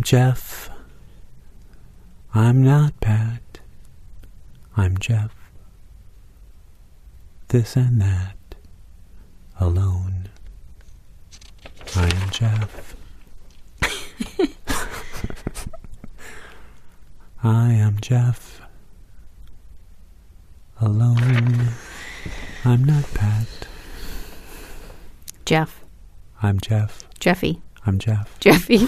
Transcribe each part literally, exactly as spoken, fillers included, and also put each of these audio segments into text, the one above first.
I'm Jeff. I'm not Pat. I'm Jeff. This and that. Alone. I am Jeff. I am Jeff. Alone. I'm not Pat. Jeff. I'm Jeff. Jeffy. I'm Jeff. Jeffy.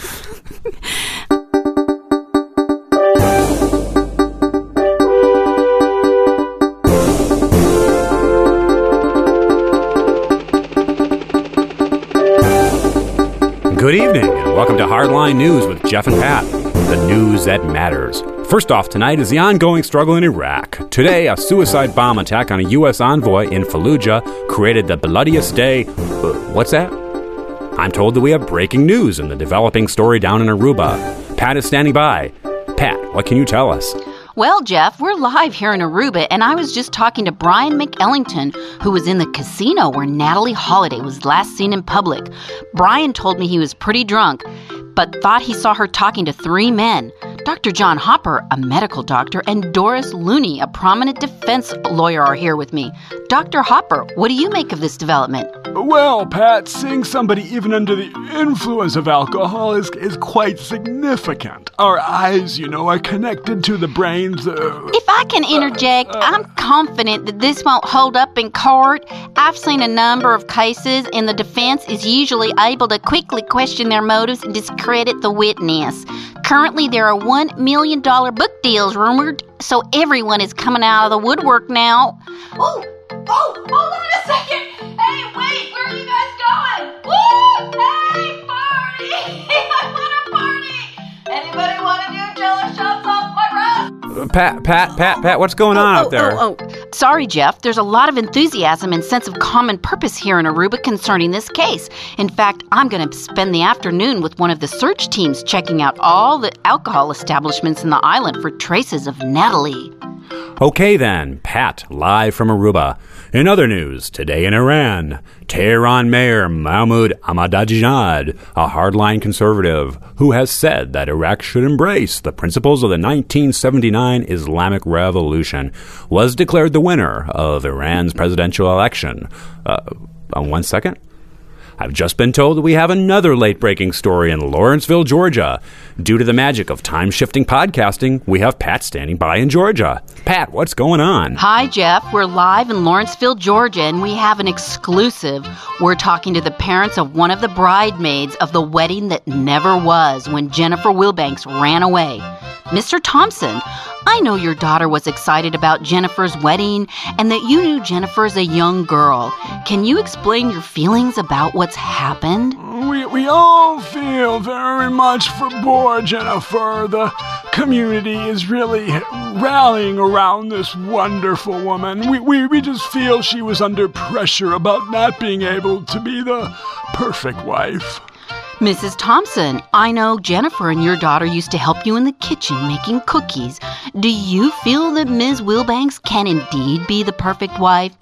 Good evening, and welcome to Hardline News with Jeff and Pat, the news that matters. First off tonight is the ongoing struggle in Iraq. Today, a suicide bomb attack on a U S envoy in Fallujah created the bloodiest day... Uh, what's that? I'm told that we have breaking news in the developing story down in Aruba. Pat is standing by. Pat, what can you tell us? Well, Jeff, we're live here in Aruba, and I was just talking to Brian McEllington, who was in the casino where Natalie Holiday was last seen in public. Brian told me he was pretty drunk, but thought he saw her talking to three men. Doctor John Hopper, a medical doctor, and Doris Looney, a prominent defense lawyer, are here with me. Doctor Hopper, what do you make of this development? Well, Pat, seeing somebody even under the influence of alcohol is, is quite significant. Our eyes, you know, are connected to the brains. Uh, if I can interject, uh, uh, I'm confident that this won't hold up in court. I've seen a number of cases, and the defense is usually able to quickly question their motives and discredit the witness. Currently, there are one million dollars book deals rumored, so everyone is coming out of the woodwork now. Oh, oh, hold on a second. Hey, wait, where are you guys going? Woo! Hey, party! I want a party! Anybody want to do jello shots off my roof? Uh, Pat, Pat, Pat, Pat, what's going on oh, out there? Oh, oh, oh. Sorry, Jeff. There's a lot of enthusiasm and sense of common purpose here in Aruba concerning this case. In fact, I'm going to spend the afternoon with one of the search teams checking out all the alcohol establishments in the island for traces of Natalie. Okay then, Pat, live from Aruba. In other news, today in Iran, Tehran Mayor Mahmoud Ahmadinejad, a hardline conservative who has said that Iraq should embrace the principles of the nineteen seventy-nine Islamic Revolution, was declared the winner of Iran's presidential election. Uh, on one second. I've just been told that we have another late-breaking story in Lawrenceville, Georgia. Due to the magic of time-shifting podcasting, we have Pat standing by in Georgia. Pat, what's going on? Hi, Jeff. We're live in Lawrenceville, Georgia, and we have an exclusive. We're talking to the parents of one of the bridesmaids of the wedding that never was when Jennifer Wilbanks ran away. Mister Thompson, I know your daughter was excited about Jennifer's wedding and that you knew Jennifer as a young girl. Can you explain your feelings about what's happened? We, we all feel very much for poor Jennifer. The community is really rallying around this wonderful woman. We, we, we just feel she was under pressure about not being able to be the perfect wife. Missus Thompson, I know Jennifer and your daughter used to help you in the kitchen making cookies. Do you feel that Miz Wilbanks can indeed be the perfect wife?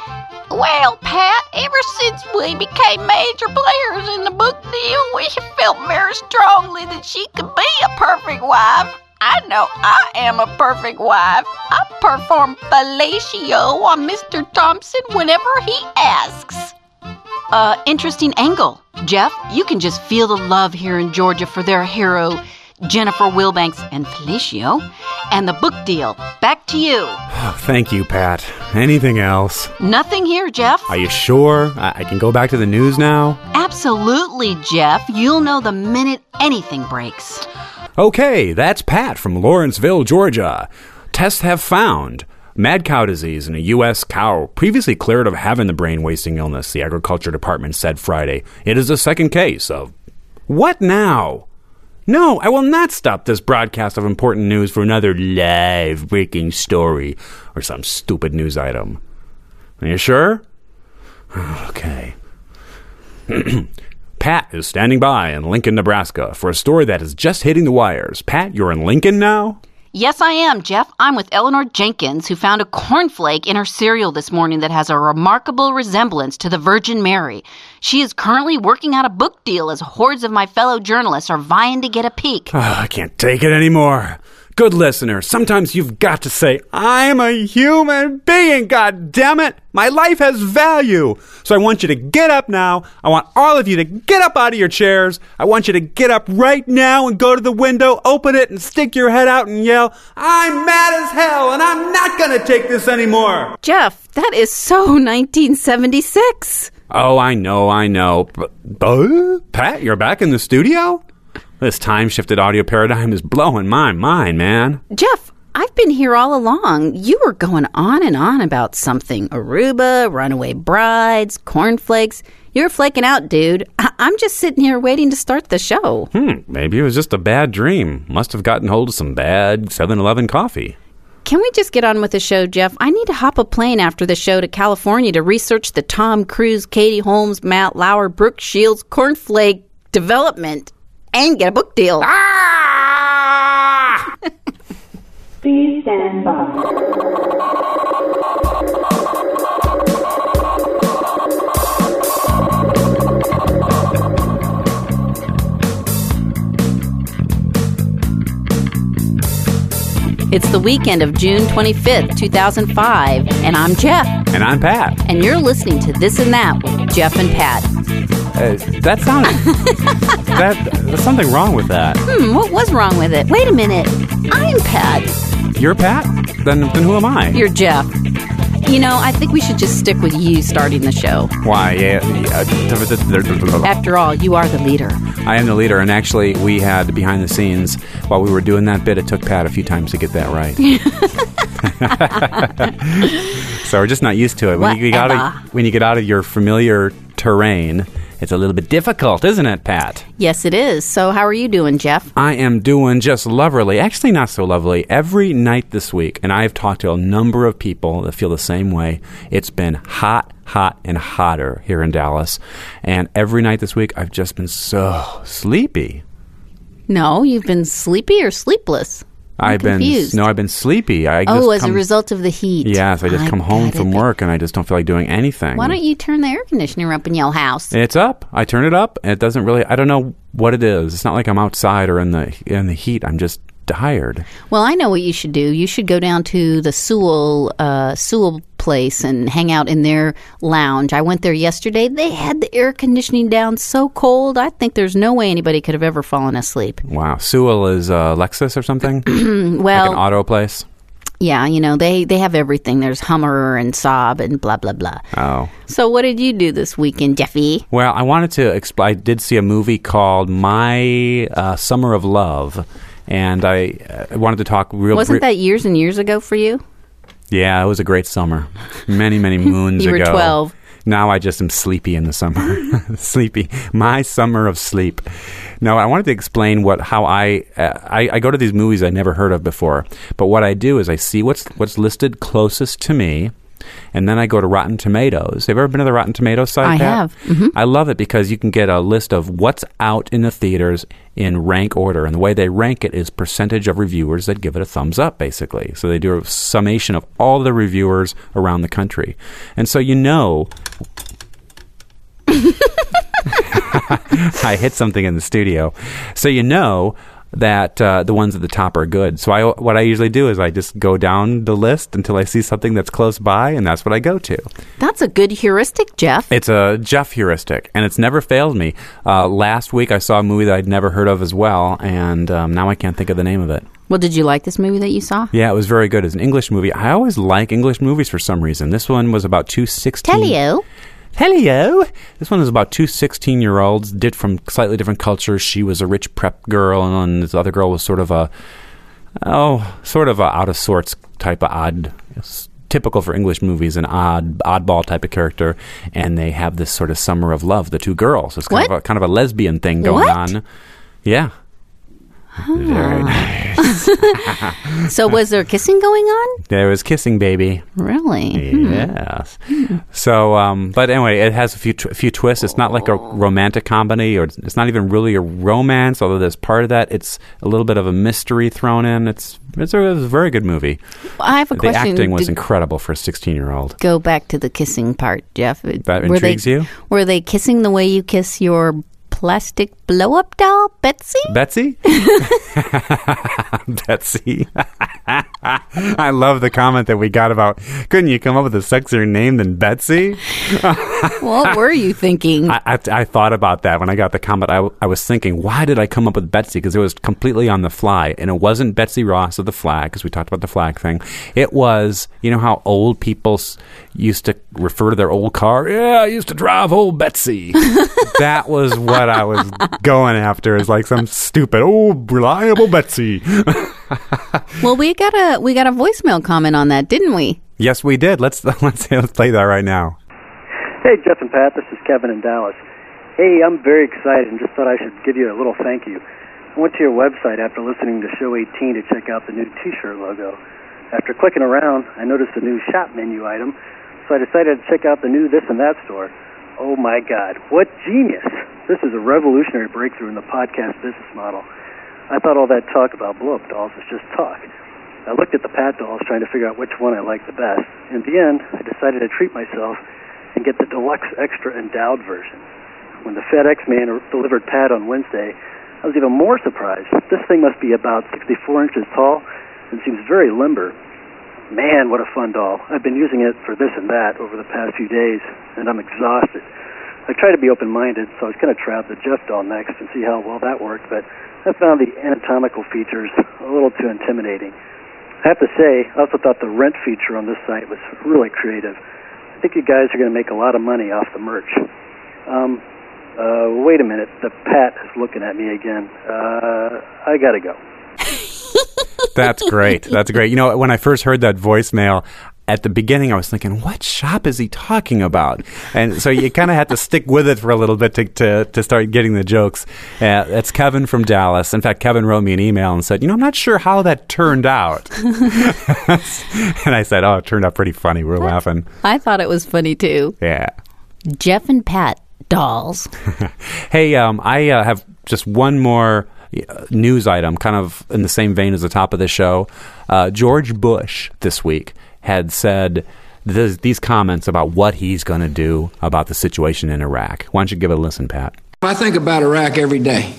Well, Pat, ever since we became major players in the book deal, we have felt very strongly that she could be a perfect wife. I know I am a perfect wife. I perform fellatio on Mister Thompson whenever he asks. Uh, interesting angle. Jeff, you can just feel the love here in Georgia for their hero, Jennifer Wilbanks and Felicio, and the book deal. Back to you. Oh, thank you, Pat. Anything else? Nothing here, Jeff. Are you sure? I-, I can go back to the news now? Absolutely, Jeff. You'll know the minute anything breaks. Okay, that's Pat from Lawrenceville, Georgia. Tests have found mad cow disease in a U S cow previously cleared of having the brain-wasting illness, the Agriculture Department said Friday. It is a second case of... What now? No, I will not stop this broadcast of important news for another live breaking story or some stupid news item. Are you sure? Okay. Pat is standing by in Lincoln, Nebraska for a story that is just hitting the wires. Pat, you're in Lincoln now? Yes, I am, Jeff. I'm with Eleanor Jenkins, who found a cornflake in her cereal this morning that has a remarkable resemblance to the Virgin Mary. She is currently working out a book deal as hordes of my fellow journalists are vying to get a peek. Oh, I can't take it anymore. Good listener, sometimes you've got to say, I'm a human being, goddammit! My life has value! So I want you to get up now. I want all of you to get up out of your chairs. I want you to get up right now and go to the window, open it, and stick your head out and yell, I'm mad as hell, and I'm not gonna take this anymore! Jeff, that is so nineteen seventy-six. Oh, I know, I know. But, uh, Pat, you're back in the studio? This time-shifted audio paradigm is blowing my mind, man. Jeff, I've been here all along. You were going on and on about something. Aruba, runaway brides, cornflakes. You're flaking out, dude. I- I'm just sitting here waiting to start the show. Hmm, maybe it was just a bad dream. Must have gotten hold of some bad seven eleven coffee. Can we just get on with the show, Jeff? I need to hop a plane after the show to California to research the Tom Cruise, Katie Holmes, Matt Lauer, Brooke Shields cornflake development and get a book deal. Ah! Please stand by. It's the weekend of June twenty-fifth, two thousand five, and I'm Jeff. And I'm Pat. And you're listening to This and That with Jeff and Pat. Uh, that sounded... that, there's something wrong with that. Hmm, what was wrong with it? Wait a minute. I'm Pat. You're Pat? Then, then who am I? You're Jeff. You know, I think we should just stick with you starting the show. Why? Yeah, yeah. After all, you are the leader. I am the leader, and actually, we had behind the scenes, while we were doing that bit, it took Pat a few times to get that right. So we're just not used to it. When you, get out of, when you get out of your familiar terrain, it's a little bit difficult, isn't it, Pat? Yes, it is. So how are you doing, Jeff? I am doing just lovely. Actually, not so lovely. Every night this week, and I've talked to a number of people that feel the same way, it's been hot, hot, and hotter here in Dallas. And every night this week, I've just been so sleepy. No, you've been sleepy or sleepless? I'm I've confused. been no, I've been sleepy. I oh, just as come, a result of the heat. Yes, I just I come home get from it. work and I just don't feel like doing anything. Why don't you turn the air conditioner up in your house? It's up. I turn it up, and it doesn't really. I don't know what it is. It's not like I'm outside or in the in the heat. I'm just tired. Well, I know what you should do. You should go down to the Sewell uh, Sewell place and hang out in their lounge. I went there yesterday. They had the air conditioning down so cold. I think there's no way anybody could have ever fallen asleep. Wow, Sewell is uh, Lexus or something. Well, like an auto place. Yeah, you know, they, they have everything. There's Hummer and Saab and blah, blah, blah. Oh. So what did you do this weekend, Jeffy? Well, I wanted to explain. I did see a movie called My uh, Summer of Love, and I uh, wanted to talk real Wasn't bri- that years and years ago for you? Yeah, it was a great summer. Many, many moons You were ago. twelve. Now I just am sleepy in the summer. Sleepy. My summer of sleep. No, I wanted to explain what how I, uh, I I go to these movies I never heard of before. But what I do is I see what's what's listed closest to me, and then I go to Rotten Tomatoes. Have you ever been to the Rotten Tomatoes site? I Pat? have. Mm-hmm. I love it because you can get a list of what's out in the theaters in rank order. And the way they rank it is percentage of reviewers that give it a thumbs up, basically. So they do a summation of all the reviewers around the country. And so you know... I hit something in the studio. So you know that uh, the ones at the top are good. So I, what I usually do is I just go down the list until I see something that's close by, and that's what I go to. That's a good heuristic, Jeff. It's a Jeff heuristic, and it's never failed me. Uh, last week I saw a movie that I'd never heard of as well, and um, now I can't think of the name of it. Well, did you like this movie that you saw? Yeah, it was very good. It's an English movie. I always like English movies for some reason. This one was about two sixteen... Tell you. Hello. This one is about two sixteen-year-olds, did from slightly different cultures. She was a rich prep girl, and this other girl was sort of a, oh, sort of a out of sorts type of odd, typical for English movies, an odd, oddball type of character. And they have this sort of summer of love, the two girls. It's kind What? of a kind of a lesbian thing going What? on. Yeah. Very nice. So was there kissing going on? There was kissing, baby. Really? Hmm. Yes. So, um, but anyway, it has a few tw- a few twists. It's not like a romantic comedy, or it's not even really a romance, although there's part of that. It's a little bit of a mystery thrown in. It's it's a, it's a very good movie. I have a the question. acting was Did- incredible for a sixteen-year-old. Go back to the kissing part, Jeff. That were intrigues they, you? Were they kissing the way you kiss your plastic blow-up doll, Betsy? Betsy? Betsy. I love the comment that we got about, couldn't you come up with a sexier name than Betsy? What were you thinking? I, I, I thought about that when I got the comment. I, I was thinking, why did I come up with Betsy? Because it was completely on the fly. And it wasn't Betsy Ross of the flag, because we talked about the flag thing. It was, you know how old people s- used to refer to their old car? Yeah, I used to drive old Betsy. That was what I was going after, is like some stupid, oh, reliable Betsy. Well, we got a we got a voicemail comment on that, didn't we? Yes, we did. Let's let's let's play that right now. Hey, Jeff and Pat, this is Kevin in Dallas. Hey, I'm very excited and just thought I should give you a little thank you. I went to your website after listening to Show eighteen to check out the new T-shirt logo. After clicking around, I noticed a new shop menu item, so I decided to check out the new This and That store. Oh my God, what genius! This is a revolutionary breakthrough in the podcast business model. I thought all that talk about blow-up dolls was just talk. I looked at the Pat dolls trying to figure out which one I liked the best. In the end, I decided to treat myself and get the deluxe extra endowed version. When the FedEx man delivered Pat on Wednesday, I was even more surprised. This thing must be about sixty-four inches tall and seems very limber. Man, what a fun doll. I've been using it for this and that over the past few days, and I'm exhausted. I try to be open-minded, so I was going to try out the Jeff doll next and see how well that worked, but I found the anatomical features a little too intimidating. I have to say, I also thought the rent feature on this site was really creative. I think you guys are going to make a lot of money off the merch. Um, uh, wait a minute. The Pat is looking at me again. Uh, I got to go. That's great. That's great. You know, when I first heard that voicemail, at the beginning I was thinking, what shop is he talking about? And so you kind of had to stick with it for a little bit to to, to start getting the jokes. Uh, that's Kevin from Dallas. In fact, Kevin wrote me an email and said, you know, I'm not sure how that turned out. And I said, oh, it turned out pretty funny. We're laughing. I thought it was funny too. Yeah. Jeff and Pat dolls. Hey, um, I uh, have just one more uh, news item, kind of in the same vein as the top of the show. Uh, George Bush this week had said th- these comments about what he's going to do about the situation in Iraq. Why don't you give it a listen, Pat? I think about Iraq every day.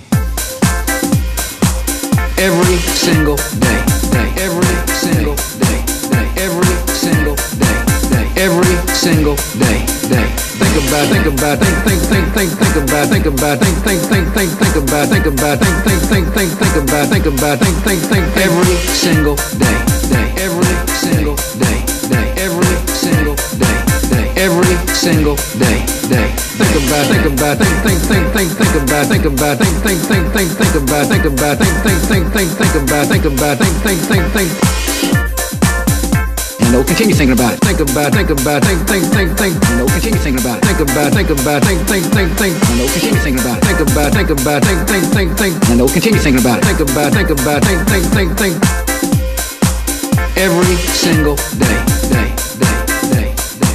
Every single day. day. Every single day. day. Every single day. day. Every single day. day. Think about, think about, think, think, think, think, think about, think about, think, think, think, think, think about, think about, think, think, think, think, think about, think about, think, think, think, every single day, day, every single day, day, every single day, day, every single day, day. Think about, think about, think, think, think, think, think about, think about, think, think, think, think, think about, think about, think, think, think, think, think about, think about, think, think, think, think. You know, continue thinking about it. Think about, think about, think, think, think, think. You know, continue thinking about it. Think about, think about, think, think, think, think. You know, continue thinking about it. Think about, think about, think, think, think, think. You know, continue thinking about it. Think about, think about, think, think, think, think. Every single day, day, day, day,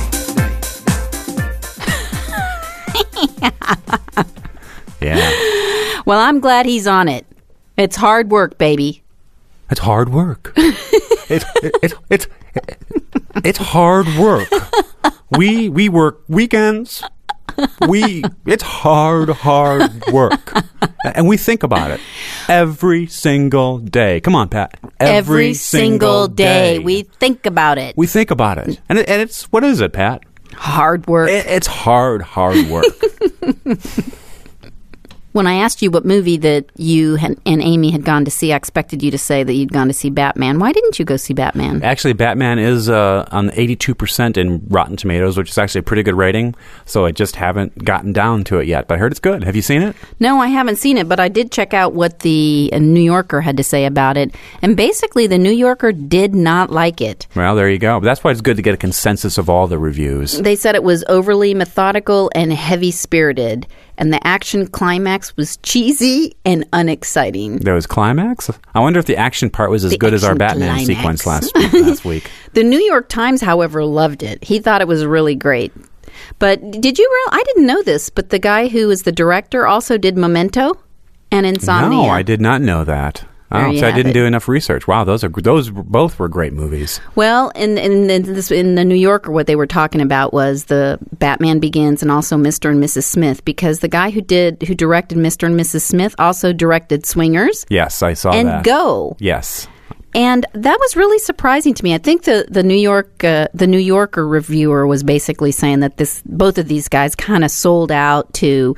day, day. Yeah. Well, I'm glad he's on it. It's hard work, baby. It's hard work. It's it, it, it's it, it's hard work. We we work weekends. We it's hard hard work, and we think about it every single day. Come on, Pat. Every, Every single day, we think about it. we think about it, and, it, and it's what is it, Pat? Hard work. It, it's hard hard work. When I asked you what movie that you had, and Amy had gone to see, I expected you to say that you'd gone to see Batman. Why didn't you go see Batman? Actually, Batman is uh, on eighty-two percent in Rotten Tomatoes, which is actually a pretty good rating. So I just haven't gotten down to it yet. But I heard it's good. Have you seen it? No, I haven't seen it, but I did check out what the uh, New Yorker had to say about it. And basically, the New Yorker did not like it. Well, there you go. But that's why it's good to get a consensus of all the reviews. They said it was overly methodical and heavy-spirited. and the action climax was cheesy and unexciting. There was climax? I wonder if the action part was as The good as our action Batman climax. sequence last, last week. The New York Times, however, loved it. He thought it was really great. But did you real? I didn't know this, but the guy who is the director also did Memento and Insomnia. No, I did not know that. There Oh, you so I have didn't it. do enough research. Wow, those are those both were great movies. Well, in in, in, this, in the New Yorker, what they were talking about was the Batman Begins and also Mister and Missus Smith, because the guy who did who directed Mister and Missus Smith also directed Swingers Yes, I saw and that. Go. Yes. And that was really surprising to me. I think the the New York uh, the New Yorker reviewer was basically saying that this both of these guys kind of sold out to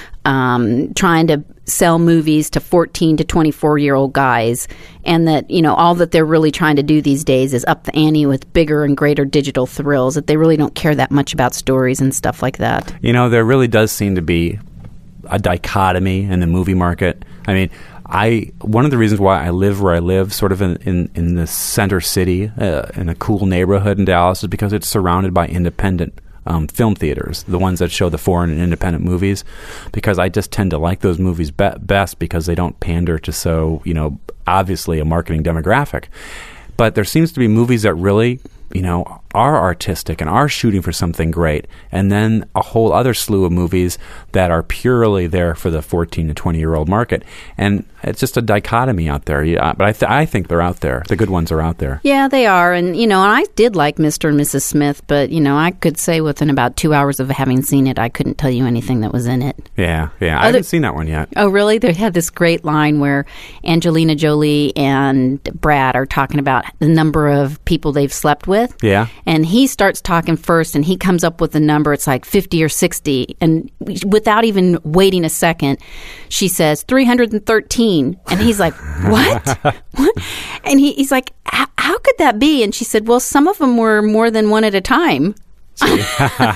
um, trying to sell movies to fourteen to twenty-four year old guys, and that, you know, all that they're really trying to do these days is up the ante with bigger and greater digital thrills, that they really don't care that much about stories and stuff like that. You know, there really does seem to be a dichotomy in the movie market. I mean, I one of the reasons why I live where I live, sort of in, in, in the center city, uh, in a cool neighborhood in Dallas, is because it's surrounded by independent um, film theaters, the ones that show the foreign and independent movies, because I just tend to like those movies be- best because they don't pander to so, you know, obviously a marketing demographic. But there seems to be movies that really, you know, are artistic and are shooting for something great, and then a whole other slew of movies that are purely there for the fourteen to twenty year old market. And it's just a dichotomy out there. Yeah, but I, th- I think they're out there. The good ones are out there. Yeah, they are. And, you know, and I did like Mister and Missus Smith, but, you know, I could say within about two hours of having seen it, I couldn't tell you anything that was in it. Yeah, yeah. I Other- haven't seen that one yet. Oh, really? They had this great line where Angelina Jolie and Brad are talking about the number of people they've slept with. Yeah. And he starts talking first, and he comes up with a number. It's like fifty or sixty. And without even waiting a second, she says three hundred thirteen. And he's like, what? What? And he, he's like, how could that be? And she said, well, some of them were more than one at a time. Wow.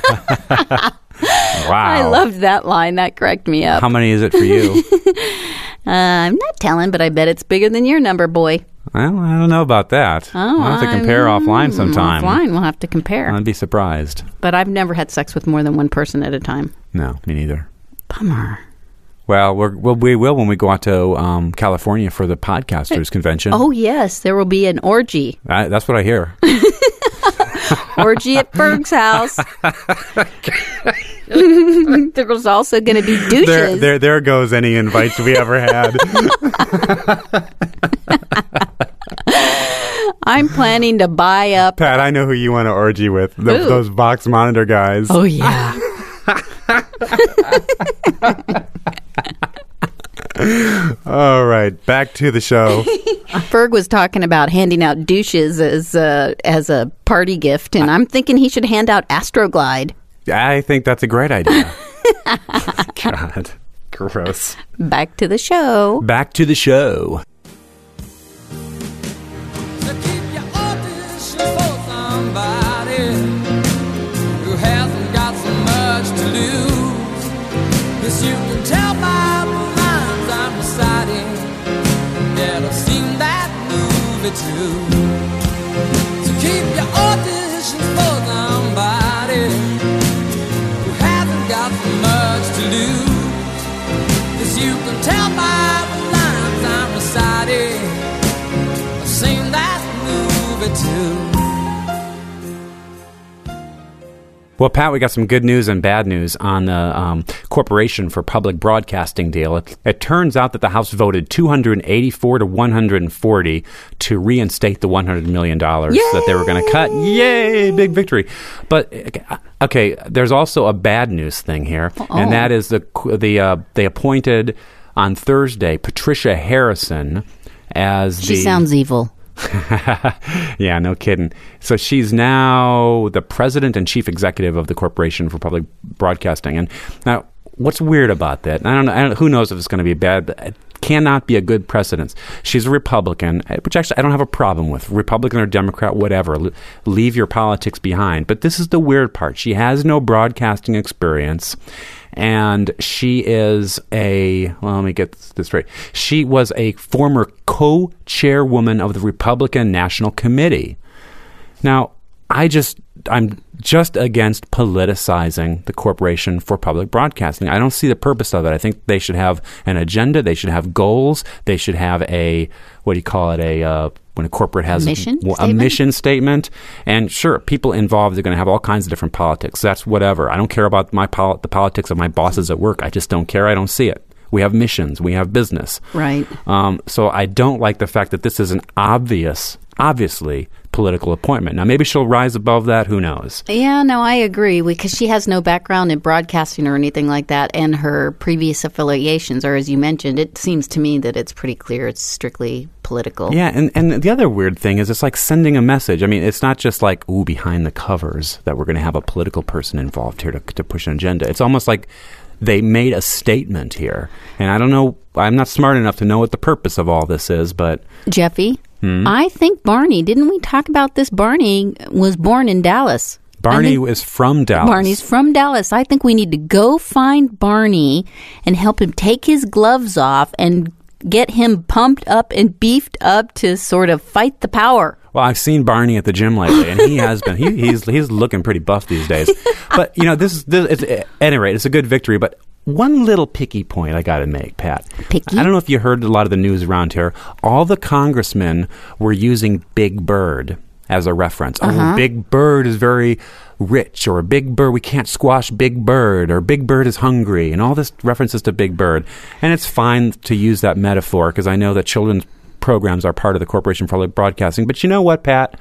I loved that line. That cracked me up. How many is it for you? uh, I'm not telling, but I bet it's bigger than your number, boy. Well, I don't know about that. Oh, I'll have to compare I'm- offline sometime. Offline, we'll have to compare. I'd be surprised. But I've never had sex with more than one person at a time. No, me neither. Bummer. Well, we're, well, we will when we go out to um, California for the Podcasters Convention. Oh, yes. There will be an orgy. I, that's what I hear. Orgy at Berg's house. There was also going to be douches. There, there, there goes any invites we ever had. I'm planning to buy up. Pat, I know who you want to orgy with. The, Who? those box monitor guys. Oh, yeah. All right, back to the show. Berg was talking about handing out douches as a, as a party gift, and I'm thinking he should hand out Astroglide. I think that's a great idea. God, gross. Back to the show. Back to the show. So keep your audition for somebody who hasn't got so much to lose. 'Cause you can tell by the lines I'm reciting that I've seen that movie too. So keep your audition for somebody who hasn't got so much to lose. 'Cause you can tell by the lines I'm reciting I've seen that movie too. Well, Pat, we got some good news and bad news on the um, Corporation for Public Broadcasting deal. It, it turns out that the House voted two hundred eighty-four to one hundred forty to reinstate the one hundred million dollars that they were going to cut. Yay! Big victory. But, okay, there's also a bad news thing here, Uh-oh. and that is the the uh, they appointed on Thursday Patricia Harrison as She the... sounds evil. Yeah, no kidding. So she's now the president and chief executive of the Corporation for Public Broadcasting. And now, what's weird about that? I don't know. I don't, who knows if it's going to be bad? It cannot be a good precedence. She's a Republican, which actually I don't have a problem with. Republican or Democrat, whatever. L- leave your politics behind. But this is the weird part. She has no broadcasting experience. And she is a, well, let me get this straight. She was a former co-chairwoman of the Republican National Committee. Now, I just I'm just against politicizing the Corporation for Public Broadcasting. I don't see the purpose of it. I think they should have an agenda. They should have goals. They should have a, what do you call it, a uh, when a corporate has mission a, a statement? mission statement. And sure, people involved are going to have all kinds of different politics. That's whatever. I don't care about my pol- the politics of my bosses at work. I just don't care. I don't see it. We have missions. We have business. Right. Um, so I don't like the fact that this is an obvious, obviously political appointment. Now, maybe she'll rise above that. Who knows? Yeah, no, I agree because she has no background in broadcasting or anything like that, and her previous affiliations, or as you mentioned, it seems to me that it's pretty clear it's strictly political. Yeah, and, and the other weird thing is it's like sending a message. I mean, it's not just like, ooh, behind the covers that we're going to have a political person involved here to, to push an agenda. It's almost like they made a statement here. And I don't know, I'm not smart enough to know what the purpose of all this is, but... Jeffy, Hmm? I think Barney, didn't we talk about this? Barney was born in Dallas. Barney think is from Dallas. Barney's from Dallas. I think we need to go find Barney and help him take his gloves off and get him pumped up and beefed up to sort of fight the power. Well, I've seen Barney at the gym lately, and he has been. He, he's he's looking pretty buff these days. But you know, this is this, it's, at any rate, it's a good victory. But one little picky point I got to make, Pat. Picky? I don't know if you heard a lot of the news around here. All the congressmen were using Big Bird as a reference. Uh-huh. Oh, Big Bird is very rich, or Big Bird, we can't squash Big Bird, or Big Bird is hungry, and all this references to Big Bird. And it's fine to use that metaphor because I know that children's programs are part of the Corporation for Public Broadcasting. But you know what, Pat?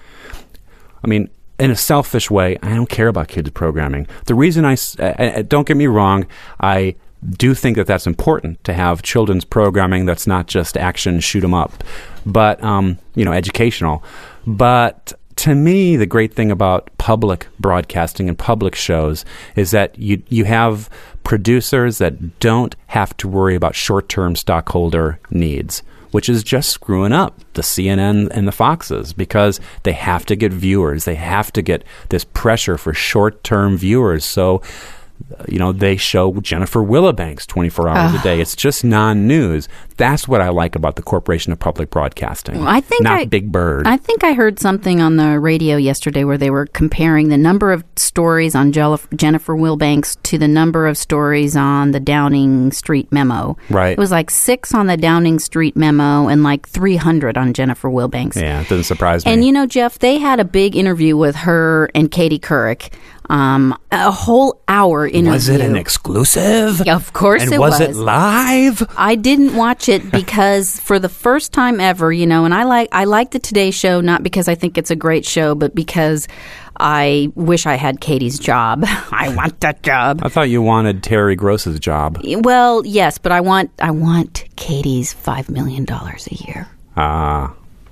I mean, in a selfish way, I don't care about kids programming. The reason I, uh, don't get me wrong, I do think that that's important to have children's programming that's not just action, shoot 'em up, but, um, you know, educational. But to me, the great thing about public broadcasting and public shows is that you you have producers that don't have to worry about short-term stockholder needs, which is just screwing up the C N N and the Foxes because they have to get viewers. They have to get this pressure for short-term viewers. So, you know, they show Jennifer Willibanks twenty-four hours Uh. a day. It's just non-news. That's what I like about the Corporation of Public Broadcasting. I think Not I, Big Bird. I think I heard something on the radio yesterday where they were comparing the number of stories on Jell- Jennifer Wilbanks to the number of stories on the Downing Street Memo. Right. It was like six on the Downing Street Memo and like three hundred on Jennifer Wilbanks. Yeah, it doesn't surprise me. And you know, Jeff, they had a big interview with her and Katie Couric. Um, a whole hour interview. Was it an exclusive? Yeah, of course and it was. was. it live? I didn't watch it because for the first time ever, you know, and I like I like the Today Show not because I think it's a great show, but because I wish I had Katie's job. I want that job. I thought you wanted Terry Gross's job. Well, yes, but I want I want Katie's five million dollars a year. Ah.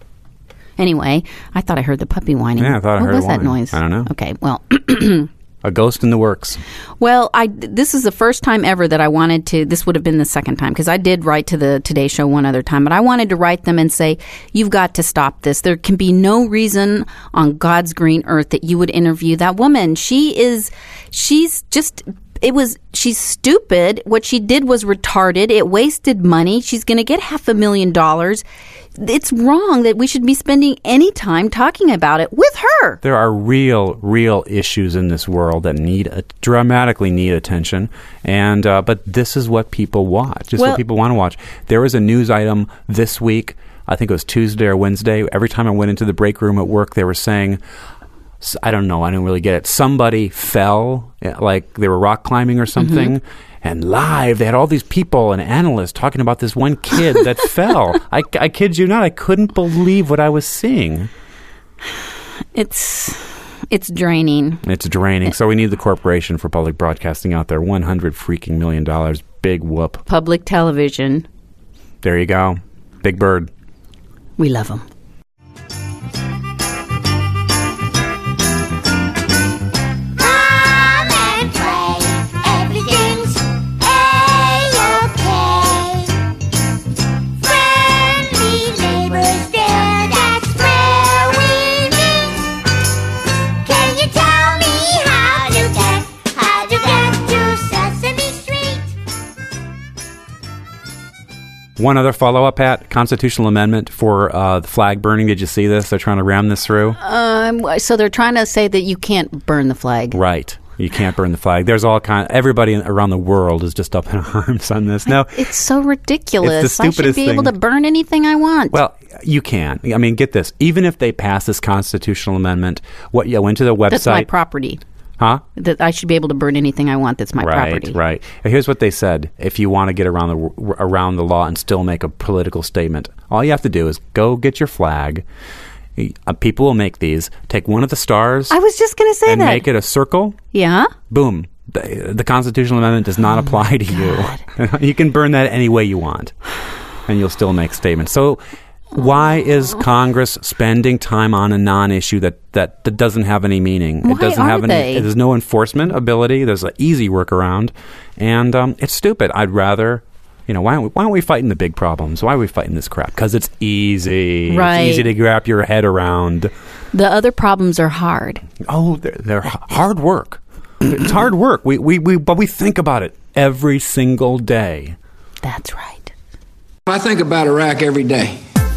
Anyway, I thought I heard the puppy whining. Yeah, I thought I what heard was it that whining. noise? I don't know. Okay, well. A ghost in the works. Well, I this is the first time ever that I wanted to. This would have been the second time because I did write to the Today Show one other time, but I wanted to write them and say, "You've got to stop this. There can be no reason on God's green earth that you would interview that woman. She is, she's just." It was, she's stupid. What she did was retarded. It wasted money. She's going to get half a million dollars. It's wrong that we should be spending any time talking about it with her. There are real, real issues in this world that need a, dramatically need attention, and uh, but this is what people watch. This is Well- what people want to watch. There was a news item this week. I think it was Tuesday or Wednesday. Every time I went into the break room at work, they were saying, I don't know, I didn't really get it. Somebody fell, like they were rock climbing or something, Mm-hmm. and live, they had all these people and analysts talking about this one kid that fell. I, I kid you not, I couldn't believe what I was seeing. It's it's draining. It's draining. So we need the Corporation for Public Broadcasting out there. one hundred freaking million dollars. Big whoop. Public television. There you go. Big Bird. We love them. One other follow-up, Pat. Constitutional amendment for uh, the flag burning. Did you see this? They're trying to ram this through. Um, so they're trying to say that you can't burn the flag. Right. You can't burn the flag. There's all kind. Everybody around the world is just up in arms on this. No, it's so ridiculous. It's the I should stupidest be able thing. to burn anything I want. Well, you can. I mean, get this. Even if they pass this constitutional amendment, what you went to the website. That's my property. Huh? That I should be able to burn anything I want. That's my right, property. Right. Right. Here's what they said. If you want to get around the around the law and still make a political statement, all you have to do is go get your flag. Uh, people will make these. Take one of the stars. I was just going to say and that. make it a circle. Yeah. Boom. The, the constitutional amendment does not oh apply to God. you. You can burn that any way you want, and you'll still make statements. So, why is Congress spending time on a non-issue that, that, that doesn't have any meaning? Why it doesn't are have any. they? There's no enforcement ability. There's an easy workaround, and um, it's stupid. I'd rather. You know, why don't, we, why don't we fight in the big problems? Why are we fighting this crap? Because it's easy. Right. It's easy to wrap your head around. The other problems are hard. Oh, they're, they're hard work. It's hard work. We, we, we, but we think about it every single day. That's right. I think about Iraq every day.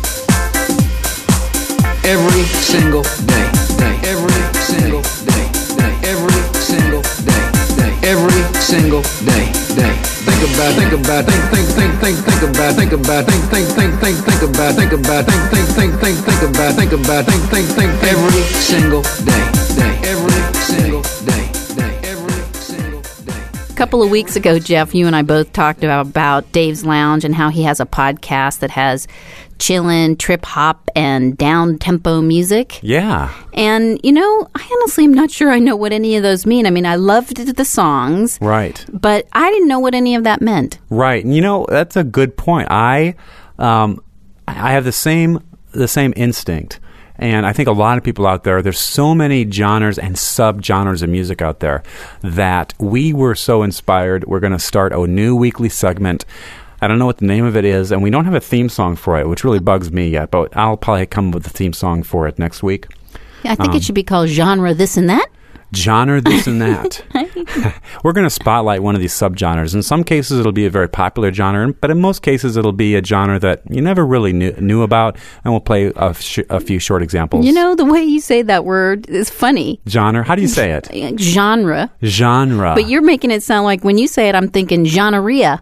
Every single day. Day. Every single day. Day. Every single day. Day. Every single day. Day. Think about, think about, think, think, think, think, think about, think about, think, think, think, think, think about, think about, think, think, think, think, think about, think about, think, think, think, every single day, day, every single day, day, every single day. A couple of weeks ago, Jeff, you and I both talked about, about Dave's Lounge and how he has a podcast that has chillin', trip hop, and down tempo music. Yeah. And, you know, I honestly am not sure I know what any of those mean. I mean, I loved the songs. Right. But I didn't know what any of that meant. Right. And, you know, that's a good point. I um, I have the same the same instinct. And I think a lot of people out there, there's so many genres and sub-genres of music out there that we were so inspired. We're going to start a new weekly segment. I don't know what the name of it is, and we don't have a theme song for it, which really bugs me yet, but I'll probably come up with a theme song for it next week. I think Um, it should be called Genre This and That. Genre this and that. We're going to spotlight one of these subgenres. In some cases, it'll be a very popular genre, but in most cases, it'll be a genre that you never really knew, knew about, and we'll play a, sh- a few short examples. You know, the way you say that word is funny. Genre? How do you say it? Genre. Genre. But you're making it sound like when you say it, I'm thinking genreria.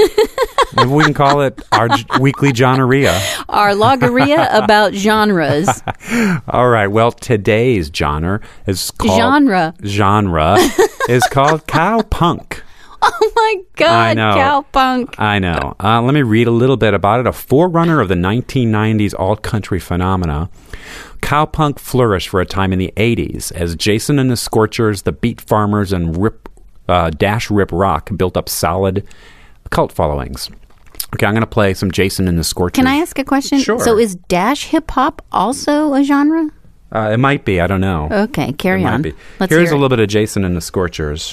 Maybe we can call it our j- weekly genreria. Our logoria about genres. All right. Well, today's genre is called... Genre. Genre is called cowpunk. Oh, my God. I know. Cowpunk. I know. Uh, let me read a little bit about it. A forerunner of the nineteen nineties alt-country phenomena, cowpunk flourished for a time in the eighties as Jason and the Scorchers, the Beat Farmers, and Rip, uh, Dash Rip Rock built up solid cult followings. Okay, I'm going to play some Jason and the Scorchers. Can I ask a question? Sure. So is dash hip-hop also a genre? Uh, it might be. I don't know. Okay, carry it on. Might be. Let's Here's hear a it. little bit of Jason and the Scorchers.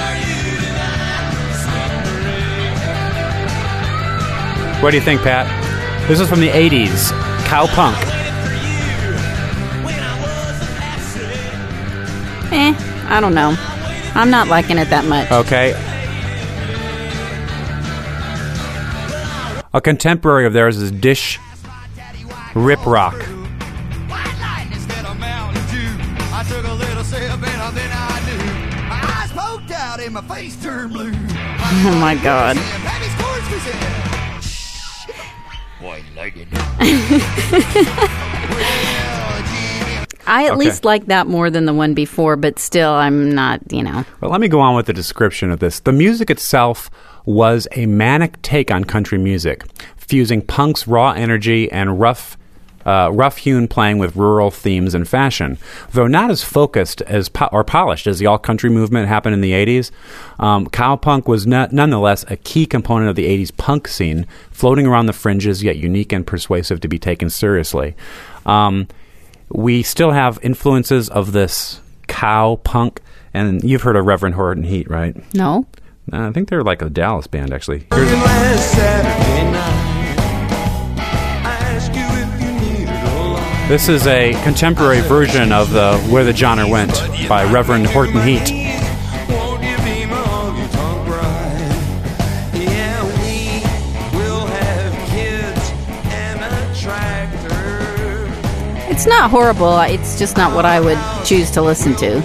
What do you think, Pat? This is from the eighties. Cowpunk. Eh, I don't know. I'm not liking it that much. Okay. A contemporary of theirs is Dish Rip Rock. Oh, my God. I at Okay. least like that more than the one before, but still, I'm not, you know. Well, let me go on with the description of this. The music itself was a manic take on country music, fusing punk's raw energy and rough, uh, rough-hewn playing with rural themes and fashion. Though not as focused as po- or polished as the alt-country movement happened in the eighties, um, cowpunk was no- nonetheless a key component of the eighties punk scene, floating around the fringes, yet unique and persuasive to be taken seriously. Um, we still have influences of this cow punk, and you've heard of Reverend Horton Heat, right? No? Uh, I think they're like a Dallas band, actually. Here's this is a contemporary version of the Where the Genre Went by Reverend Horton Heat. It's not horrible. It's just not what I would choose to listen to.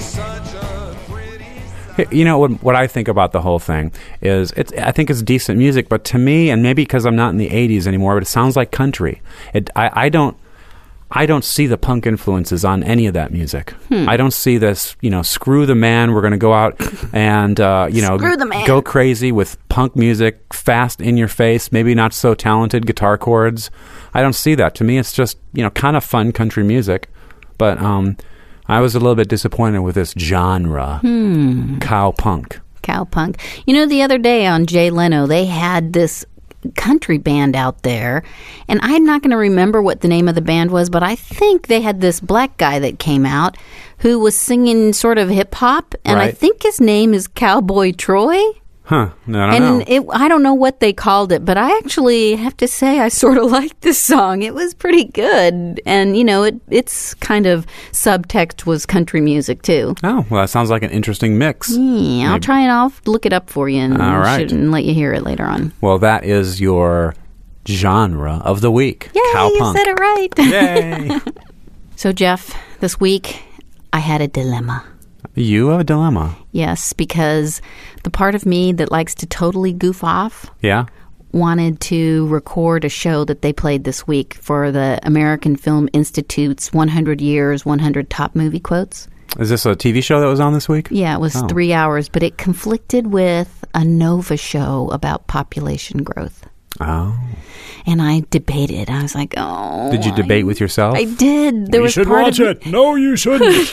You know what? What I think about the whole thing is, it's. I think it's decent music, but to me, and maybe because I'm not in the eighties anymore, but it sounds like country. It. I, I don't. I don't see the punk influences on any of that music. Hmm. I don't see this. You know, screw the man. We're going to go out and uh, you know, Screw the man. go crazy with punk music, fast in your face, maybe not so talented guitar chords. I don't see that. To me, it's just, you know, kind of fun country music, but. um I was a little bit disappointed with this genre, hmm. cow punk. Cow punk. You know, the other day on Jay Leno, they had this country band out there, and I'm not going to remember what the name of the band was, but I think they had this black guy that came out who was singing sort of hip hop, and Right. I think his name is Cowboy Troy. Huh. No, I don't And know. it, I don't know what they called it, but I actually have to say I sort of liked this song. It was pretty good. And, you know, it it's kind of subtext was country music, too. Oh, well, that sounds like an interesting mix. Yeah, I'll Maybe- try and I'll look it up for you and, All right. should- and let you hear it later on. Well, that is your genre of the week. Yay, cow you punk. said it right. Yay. So, Jeff, this week I had a dilemma. You have a dilemma. Yes, because the part of me that likes to totally goof off Yeah? wanted to record a show that they played this week for the American Film Institute's one hundred Years, one hundred Top Movie Quotes. Is this a T V show that was on this week? Yeah, it was Oh. three hours, but it conflicted with a Nova show about population growth. Oh. And I debated. I was like, oh. Did you debate with yourself? I did. There You was should part watch of it. No, you shouldn't.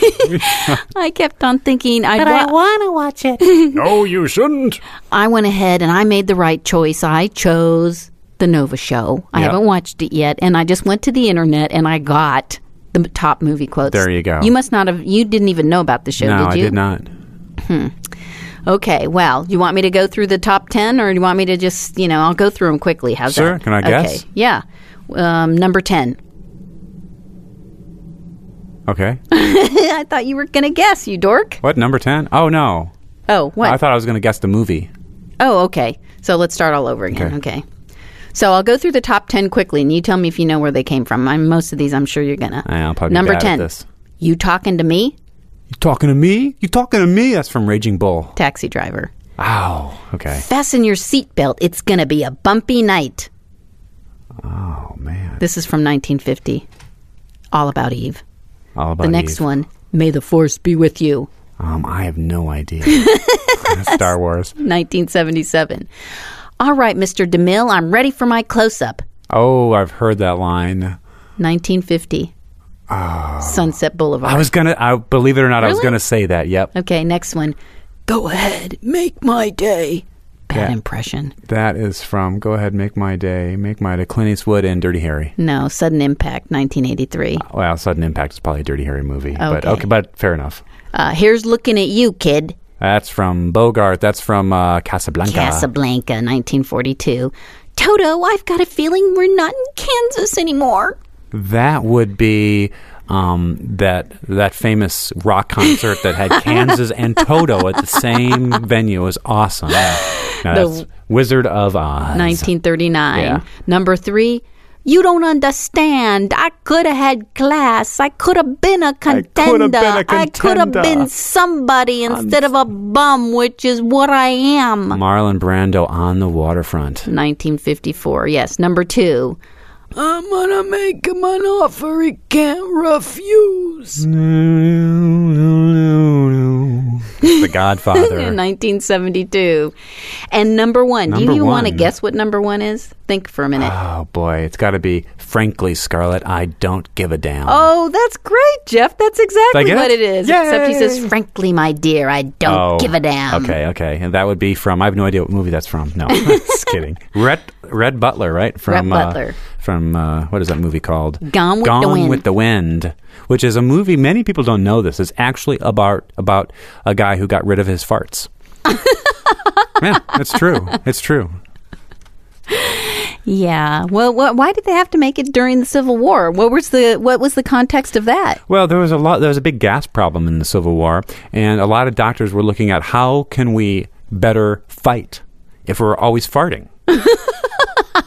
I kept on thinking, I, But I want to watch it. No, you shouldn't. I went ahead and I made the right choice. I chose the Nova show. I Yep. haven't watched it yet, and I just went to the internet and I got the top movie quotes. There you go. You must not have. You didn't even know about the show, no, did you? I did not. Okay. Well, you want me to go through the top ten, or do you want me to just, you know, I'll go through them quickly. How's Sure. that? Can I guess? Okay. Yeah. Um, number ten. Okay. I thought you were going to guess, you dork. What, number ten? Oh, no. Oh, what? I thought I was going to guess the movie. Oh, okay. So let's start all over again. Okay. So I'll go through the top ten quickly, and you tell me if you know where they came from. I'm, most of these, I'm sure you're gonna. I'll probably be Number bad at ten. this. You talking to me? You talking to me? You talking to me? That's from Raging Bull. Taxi driver. Ow. Okay. Fasten your seatbelt. It's gonna be a bumpy night. Oh, man. This is from nineteen fifty. All About Eve. All about The next Eve. one. May the Force be with you. Um, I have no idea. Star Wars. nineteen seventy-seven. All right, Mister DeMille, I'm ready for my close-up. Oh, I've heard that line. nineteen fifty. Sunset Boulevard. I was gonna. I believe it or not, I was Really? gonna say that. Yep. Okay, next one. Go ahead, make my day. Bad Yeah. impression. That is from. Go ahead, make my day. Make my day. Clint Eastwood and Dirty Harry. No, Sudden Impact, nineteen eighty-three. Well, Sudden Impact is probably a Dirty Harry movie. But Okay. okay, but fair enough. Uh, here's looking at you, kid. That's from Bogart. That's from uh, Casablanca. Casablanca, nineteen forty-two. Toto, I've got a feeling we're not in Kansas anymore. That would be um, that that famous rock concert that had Kansas and Toto at the same venue. It was awesome. Now, The- that's Wizard of Oz. nineteen thirty-nine. Yeah. Number three. You don't understand. I could have had class. I could have been a contender. been a I could have contender. been somebody instead of a bum, which is what I am. Marlon Brando on the waterfront. nineteen fifty-four. Yes. Number two. I'm gonna make him an offer he can't refuse. It's The Godfather. nineteen seventy-two. And number one. Do Number you want to one. guess what number one is? Think for a minute. Oh boy, it's got to be Frankly Scarlett. I don't give a damn. Oh, that's great, Jeff. That's Did I exactly get what it? it is. Yay! Except he says, frankly, my dear, I don't Oh, give a damn. Okay, okay, and that would be from. I have no idea what movie that's from. No, just kidding. Red Red Butler, right? From Rhett uh, Butler. from uh, what is that movie called? Gone with Gone the Wind. with the Wind, which is a movie. Many people don't know this. It's actually about about a guy who got rid of his farts. Yeah, it's true. It's true. Yeah. Well, wh- why did they have to make it during the Civil War? What was the what was the context of that? Well, there was a lot. There was a big gas problem in the Civil War, and a lot of doctors were looking at how can we better fight if we're always farting.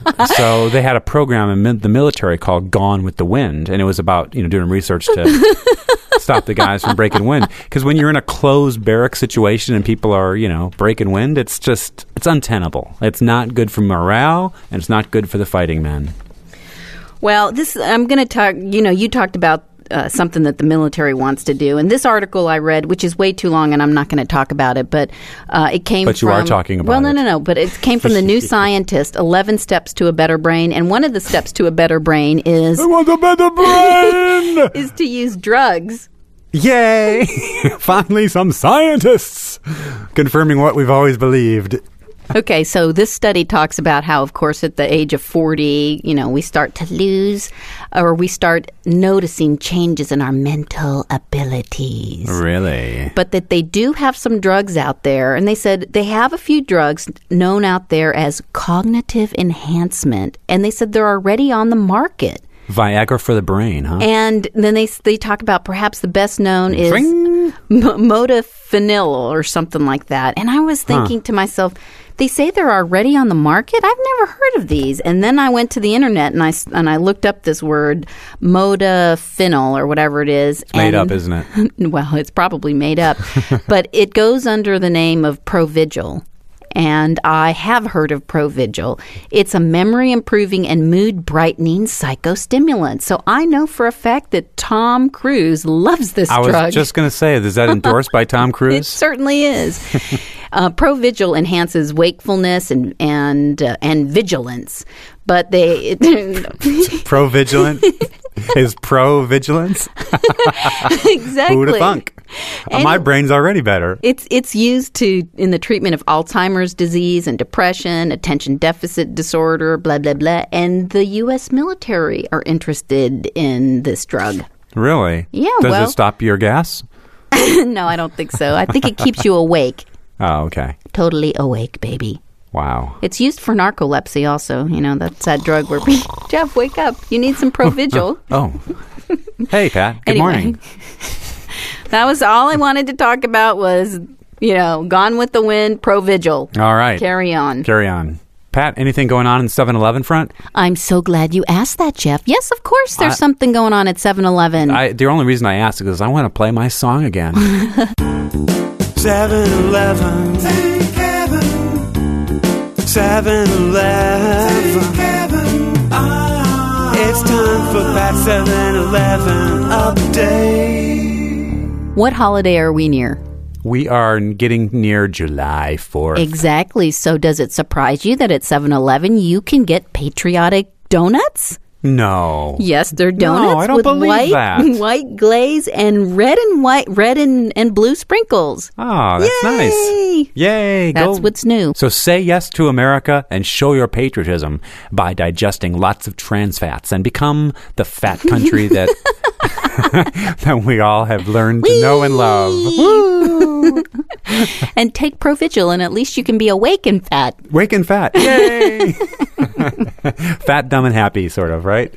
So they had a program in mi- the military called Gone with the Wind, and it was about, you know, doing research to stop the guys from breaking wind. Because when you're in a closed barrack situation and people are, you know, breaking wind, it's just, it's untenable. It's not good for morale, and it's not good for the fighting men. Well, this I'm going to talk, you know, you talked about uh, something that the military wants to do. And this article I read, which is way too long, and I'm not going to talk about it, but uh, it came but from... But you are talking about Well, no, it. no, no. But it came from the New Scientist, eleven Steps to a Better Brain. And one of the steps to a better brain is... I want a better brain! is to use drugs. Yay! Finally, some scientists confirming what we've always believed. Okay, so this study talks about how, of course, at the age of forty, you know, we start to lose or we start noticing changes in our mental abilities. Really? But that they do have some drugs out there. And they said they have a few drugs known out there as cognitive enhancement. And they said they're already on the market. Viagra for the brain, huh? And then they they talk about perhaps the best known is Ring. m- modafinil or something like that. And I was thinking huh. to myself, they say they're already on the market? I've never heard of these. And then I went to the internet and I, and I looked up this word, modafinil or whatever it is. It's made and, up, isn't it? Well, it's probably made up. But it goes under the name of Provigil. And I have heard of Provigil. It's a memory-improving and mood-brightening psychostimulant. So I know for a fact that Tom Cruise loves this I drug. was just going to say, is that endorsed by Tom Cruise? It certainly is. uh, Provigil enhances wakefulness and and uh, and vigilance, but they pro-vigilant is pro-vigilance. Exactly. Who'd have thunk? And my brain's already better. It's it's used to in the treatment of Alzheimer's disease and depression, attention deficit disorder, blah blah blah. And the U S military are interested in this drug. Really? Yeah. Does well, it stop your gas? No, I don't think so. I think it keeps you awake. Oh, okay. Totally awake, baby. Wow. It's used for narcolepsy also. You know, that's that drug where Jeff, wake up. You need some Provigil. Oh. Hey, Pat. Good anyway, morning. That was all I wanted to talk about was, you know, Gone with the Wind, Provigil. All right. Carry on. Carry on. Pat, anything going on in the seven eleven front? I'm so glad you asked that, Jeff. Yes, of course there's I, something going on at seven eleven. I, the only reason I asked is because I want to play my song again. seven eleven. Thank Kevin. seven eleven. Thank Kevin. Ah, it's time for Pat seven eleven update. What holiday are we near? We are getting near July fourth. Exactly. So does it surprise you that at seven eleven you can get patriotic donuts? No. Yes, they're donuts no, I don't with believe white, that. white glaze and red and white, red and, and blue sprinkles. Oh, that's Yay! nice. Yay. That's Go. what's new. So say yes to America and show your patriotism by digesting lots of trans fats and become the fat country that that we all have learned to Whee! know and love. Woo! And take Provigil and at least you can be awake and fat. Wake and fat. Yay! Fat, dumb, and happy, sort of, right?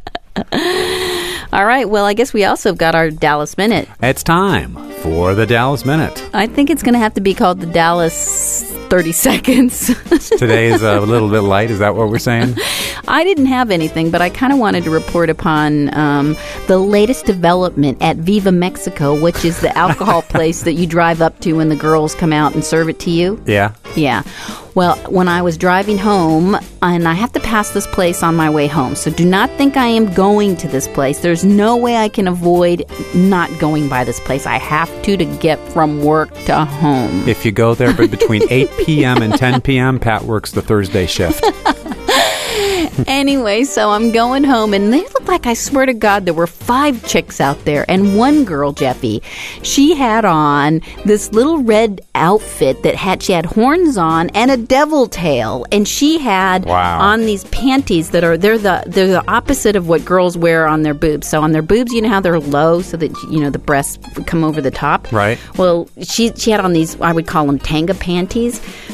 All right. Well, I guess we also have got our Dallas Minute. It's time for the Dallas Minute. I think it's going to have to be called the Dallas thirty seconds. Today is a little bit light. Is that what we're saying? I didn't have anything, but I kind of wanted to report upon um, the latest development at Viva Mexico, which is the alcohol place that you drive up to when the girls come out and serve it to you. Yeah. Yeah. Well, when I was driving home, and I have to pass this place on my way home, so do not think I am going to this place. There's no way I can avoid not going by this place. I have to to get from work to home. If you go there but between eight p.m. and ten p.m., Pat works the Thursday shift. Anyway, so I'm going home, and they look like, I swear to God, there were five chicks out there. And one girl, Jeffy, she had on this little red outfit that had, she had horns on and a devil tail. And she had wow. on these panties that are, they're the, they're the opposite of what girls wear on their boobs. So on their boobs, you know how they're low so that, you know, the breasts come over the top? Right. Well, she, she had on these, I would call them tanga panties.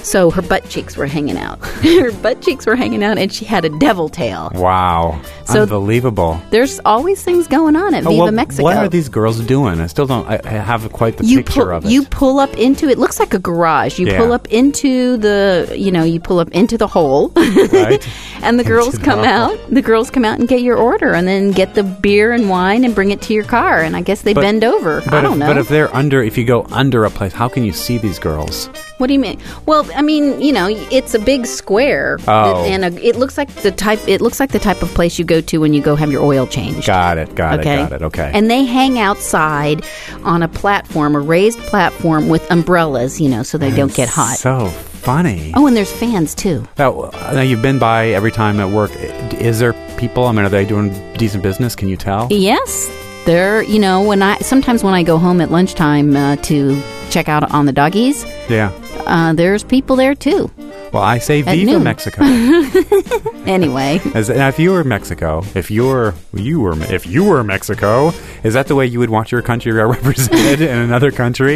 So her butt cheeks were hanging out. Her butt cheeks were hanging out, and she had a devil tail. Wow. So unbelievable. There's always things going on at Oh, Viva well, Mexico. what are these girls doing? I still don't I, I have quite the you picture pull, of it. You pull up into it. Looks like a garage. You Yeah. pull up into the, you know, you pull up into the hole, Right. and the girls the come hole. out. The girls come out and get your order, and then get the beer and wine and bring it to your car. And I guess they But- bend over. But I don't if, know. But if they're under, if you go under a place, how can you see these girls? What do you mean? Well, I mean, you know, it's a big square, Oh. and a, it looks like the type. It looks like the type of place you go to when you go have your oil changed. Got it. Got Okay. it. Got it. Okay. And they hang outside on a platform, a raised platform with umbrellas, you know, so they don't get hot. So funny. Oh, and there's fans too. Now, now you've been by every time at work. Is there people? I mean, are they doing decent business? Can you tell? Yes, they're. You know, when I sometimes when I go home at lunchtime uh, to check out on the doggies, Yeah. uh, there's people there too. Well, I say At Viva noon. Mexico. Anyway, As, now, if you were Mexico, if you were you were if you were Mexico, is that the way you would want your country represented in another country?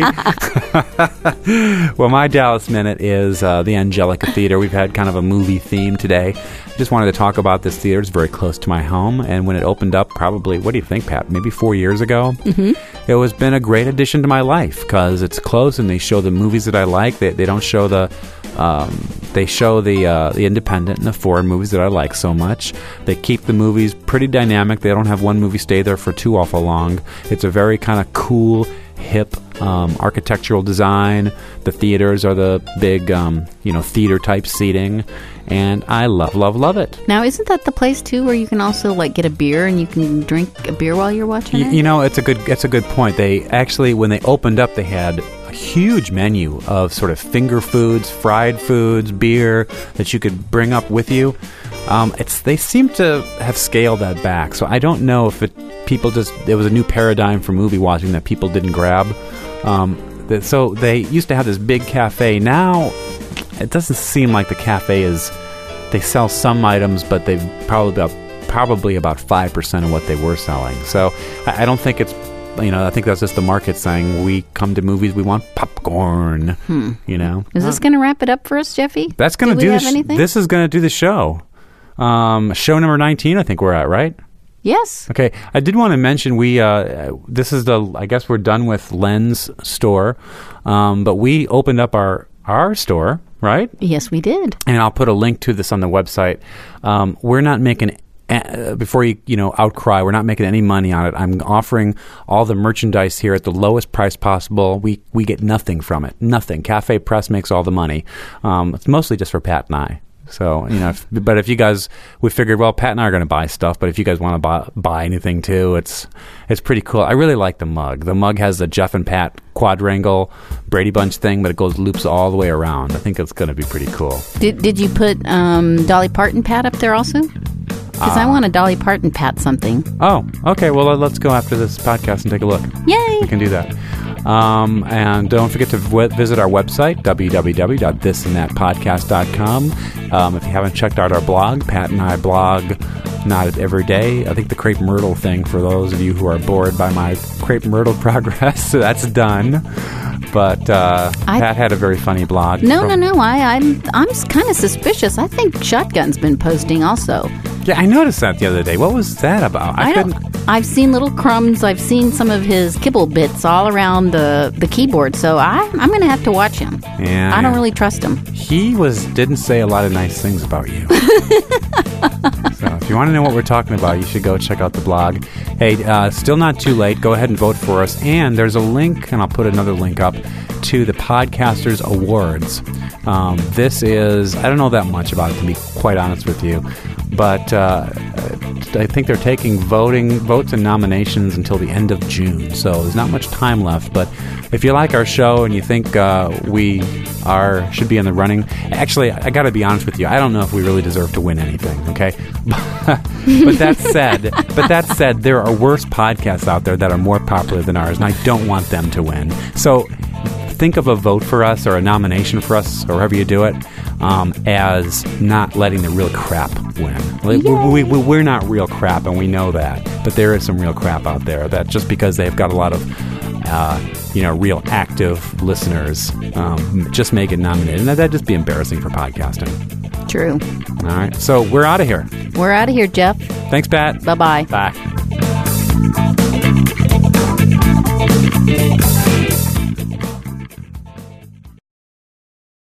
Well, my Dallas Minute is uh, the Angelica Theater. We've had kind of a movie theme today. I just wanted to talk about this theater. It's very close to my home, and when it opened up, probably what do you think, Pat? Maybe four years ago. Mm-hmm. It has been a great addition to my life because it's close, and they show the movies that I like. They they don't show the um, they show the uh, the independent and the foreign movies that I like so much. They keep the movies pretty dynamic. They don't have one movie stay there for too awful long. It's a very kind of cool, hip um, architectural design. The theaters are the big, um, you know, theater type seating, and I love, love, love it. now isn't that the place too where you can also like get a beer and you can drink a beer while you're watching Y- it? you know, it's a good, it's a good point. They actually, when they opened up, they had a huge menu of sort of finger foods, fried foods, beer that you could bring up with you. Um, it's they seem to have scaled that back, so I don't know if it people just it was a new paradigm for movie watching that people didn't grab. Um, that, so they used to have this big cafe. Now it doesn't seem like the cafe is. They sell some items, but they've probably about probably about five percent of what they were selling. So I, I don't think it's. You know, I think that's just the market saying we come to movies, we want popcorn. Hmm. You know, Is this going to wrap it up for us, Jeffy? that's going to do do we the have sh- anything? This is going to do the show. Um, show number nineteen, I think we're at, right? Yes. Okay, I did want to mention we. Uh, this is the. I guess we're done with Len's store, um, but we opened up our our store, right? Yes, we did. And I'll put a link to this on the website. Um, we're not making. Uh, before you you know outcry, we're not making any money on it. I'm offering all the merchandise here at the lowest price possible. We we get nothing from it, nothing. Cafe Press makes all the money. Um, it's mostly just for Pat and I. So you know, if, but if you guys, we figured, well, Pat and I are going to buy stuff, but if you guys want to buy buy anything too, it's it's pretty cool. I really like the mug. The mug has the Jeff and Pat quadrangle Brady Bunch thing, but it goes loops all the way around. I think it's going to be pretty cool. Did Did you put um, Dolly Parton pat up there also? Because I want a Dolly Parton pat something. Oh, okay. Well, uh, let's go after this podcast and take a look. Yay! We can do that. Um, and don't forget to w- visit our website, w w w dot this and that podcast dot com. Um, if you haven't checked out our blog, Pat and I blog not every day. I think the Crepe Myrtle thing, for those of you who are bored by my Crepe Myrtle progress, so that's done. But uh, I- Pat had a very funny blog. No, from- no, no. I, I'm I'm kind of suspicious. I think Shotgun's been posting also. Yeah, I noticed that the other day. What was that about? I, couldn't. don't. I've seen little crumbs. I've seen some of his kibble bits all around the, the keyboard. So I I'm going to have to watch him. Yeah, I don't yeah. really trust him. He was didn't say a lot of nice things about you. So if you want to know what we're talking about, you should go check out the blog. Hey, uh, still not too late. Go ahead and vote for us. And there's a link, and I'll put another link up, to the Podcasters Awards. Um, this is, I don't know that much about it, to be quite honest with you. But uh, I think they're taking voting votes and nominations until the end of June. So there's not much time left. But if you like our show and you think uh, we are should be in the running, actually, I got to be honest with you. I don't know if we really deserve to win anything. Okay, but that said, but that said, there are worse podcasts out there that are more popular than ours, and I don't want them to win. So think of a vote for us or a nomination for us, or however you do it, um, as not letting the real crap win. Like, we, we, we're not real crap, and we know that. But there is some real crap out there that just because they've got a lot of uh, you know, real active listeners um, just make it nominated. And that'd just be embarrassing for podcasting. True. All right. So we're out of here. We're out of here, Jeff. Thanks, Pat. Bye-bye. Bye.